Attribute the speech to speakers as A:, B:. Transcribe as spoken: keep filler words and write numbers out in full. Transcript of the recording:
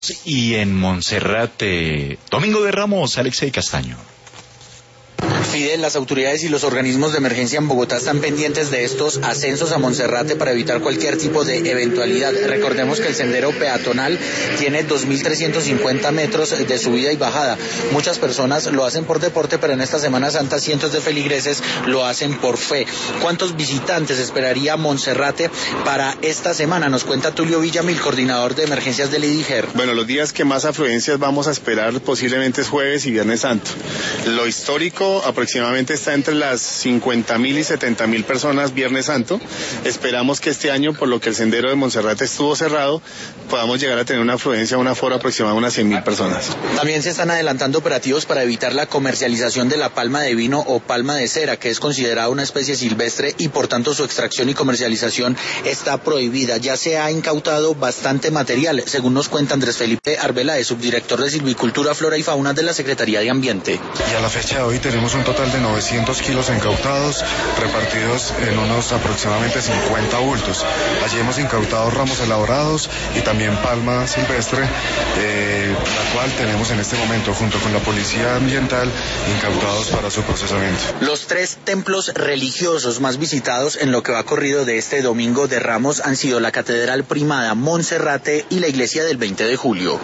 A: Y en Monserrate, Domingo de Ramos, Alexei Castaño.
B: Fidel, las autoridades y los organismos de emergencia en Bogotá están pendientes de estos ascensos a Monserrate para evitar cualquier tipo de eventualidad. Recordemos que el sendero peatonal tiene dos mil trescientos cincuenta metros de subida y bajada. Muchas personas lo hacen por deporte, pero en esta Semana Santa cientos de feligreses lo hacen por fe. ¿Cuántos visitantes esperaría Monserrate para esta semana? Nos cuenta Tulio Villamil, coordinador de emergencias del IDIGER.
C: Bueno, los días que más afluencias vamos a esperar posiblemente es jueves y viernes santo. Lo histórico aproximadamente está entre las cincuenta mil y setenta mil personas Viernes Santo. Esperamos que este año, por lo que el sendero de Monserrate estuvo cerrado, podamos llegar a tener una afluencia, un aforo aproximado de unas cien mil personas.
B: También se están adelantando operativos para evitar la comercialización de la palma de vino o palma de cera, que es considerada una especie silvestre y por tanto su extracción y comercialización está prohibida. Ya se ha incautado bastante material, según nos cuenta Andrés Felipe Arbeláez, subdirector de Silvicultura, Flora y Fauna de la Secretaría de Ambiente.
D: Y a la fecha de hoy tenemos un total de novecientos kilos incautados, repartidos en unos aproximadamente cincuenta bultos. Allí hemos incautado ramos elaborados y también palma silvestre, eh, la cual tenemos en este momento junto con la Policía Ambiental incautados para su procesamiento.
B: Los tres templos religiosos más visitados en lo que va corrido de este Domingo de Ramos han sido la Catedral Primada, Monserrate y la Iglesia del veinte de julio.